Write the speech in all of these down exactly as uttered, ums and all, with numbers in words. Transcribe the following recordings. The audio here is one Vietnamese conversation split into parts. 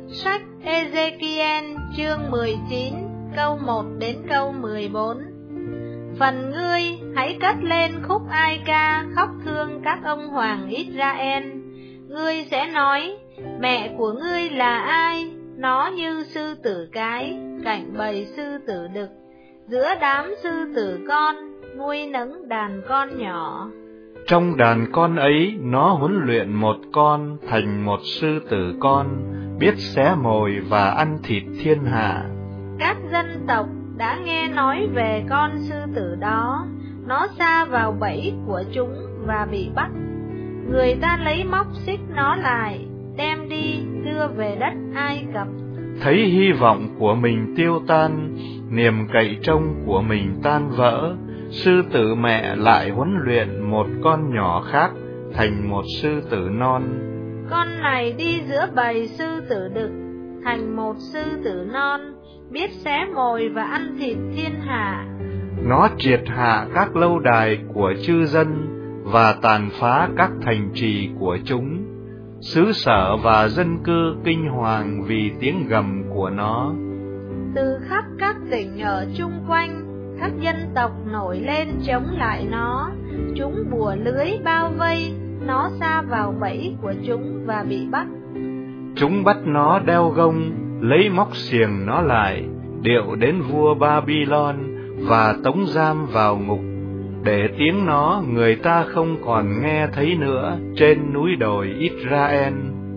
Sách Ê-dê-ki-en chương mười chín câu một đến câu mười bốn. Phần ngươi hãy cất lên khúc ai ca khóc thương các ông hoàng Israel. Ngươi sẽ nói, mẹ của ngươi là ai? Nó như sư tử cái, cạnh bầy sư tử đực, giữa đám sư tử con, nuôi nấng đàn con nhỏ. Trong đàn con ấy, nó huấn luyện một con thành một sư tử con, biết xé mồi và ăn thịt thiên hạ. Các dân tộc đã nghe nói về con sư tử đó, nó sa vào bẫy của chúng và bị bắt. Người ta lấy móc xích nó lại, đem đi đưa về đất Ai Cập. Thấy hy vọng của mình tiêu tan, niềm cậy trông của mình tan vỡ, sư tử mẹ lại huấn luyện một con nhỏ khác thành một sư tử non. Con này đi giữa bầy sư tử đực, thành một sư tử non, biết xé mồi và ăn thịt thiên hạ. Nó triệt hạ các lâu đài của chư dân và tàn phá các thành trì của chúng. Xứ sở và dân cư kinh hoàng vì tiếng gầm của nó. Từ khắp các tỉnh ở chung quanh, các dân tộc nổi lên chống lại nó. Chúng bùa lưới bao vây, nó sa vào bẫy của chúng và bị bắt. Chúng bắt nó đeo gông, lấy móc xiềng nó lại, điệu đến vua Babylon và tống giam vào ngục, để tiếng nó người ta không còn nghe thấy nữa trên núi đồi Israel.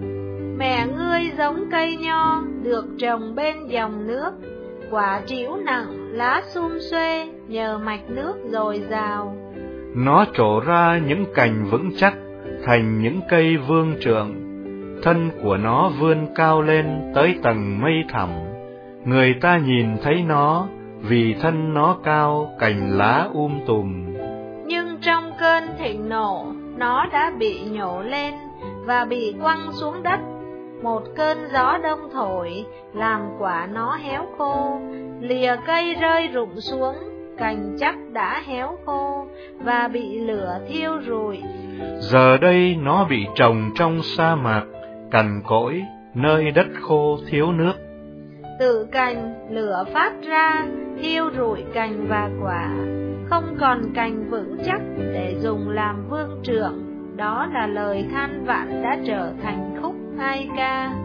Mẹ ngươi giống cây nho được trồng bên dòng nước, quả trĩu nặng, lá sum xuê, nhờ mạch nước dồi dào. Nó trổ ra những cành vững chắc, thành những cây vương trượng. Thân của nó vươn cao lên tới tầng mây thẳm. Người ta nhìn thấy nó, vì thân nó cao, cành lá um tùm. Nhưng trong cơn thịnh nộ, nó đã bị nhổ lên và bị quăng xuống đất. Một cơn gió đông thổi, làm quả nó héo khô, lìa cây rơi rụng xuống, cành chắc đã héo khô và bị lửa thiêu rụi. Giờ đây nó bị trồng trong sa mạc, cằn cỗi, nơi đất khô thiếu nước. Từ cành lửa phát ra, thiêu rụi cành và quả, không còn cành vững chắc để dùng làm vương trượng. Đó là lời than vãn đã trở thành khúc ai ca.